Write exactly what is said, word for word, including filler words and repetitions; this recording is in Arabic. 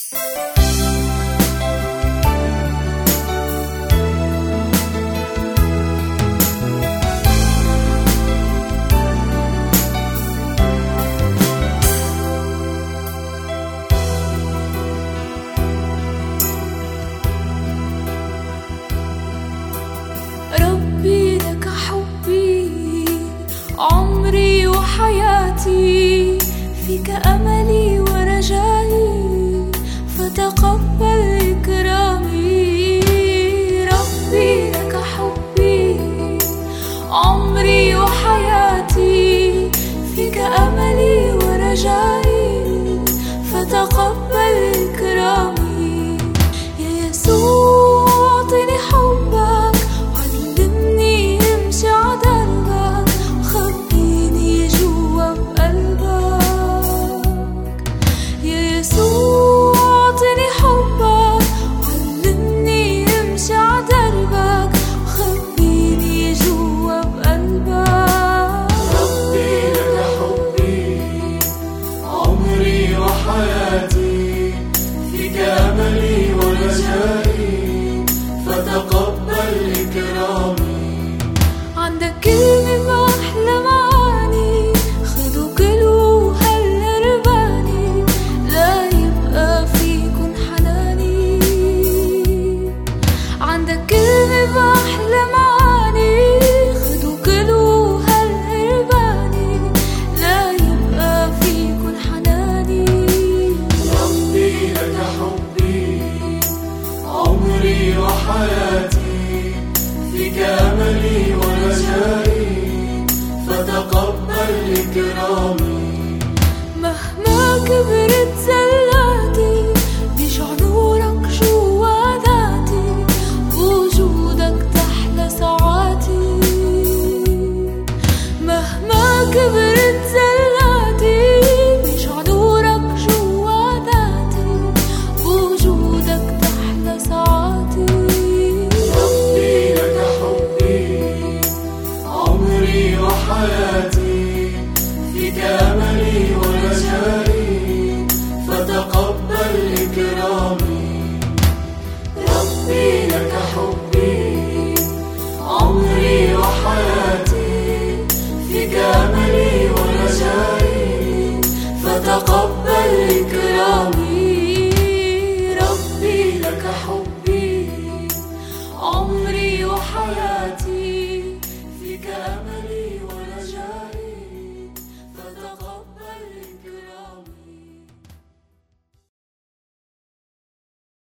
ربي لك حبي عمري وحياتي، فيك أملي ورجائي فتقبل إكرامي. ربي لك حبي عمري وحياتي، فيك أملي ورجائي فتقبل إكرامي. يا يسوع أعطني حبك وعلمني امشي عدربك، وخبيني جوا بقلبك. يا يسوع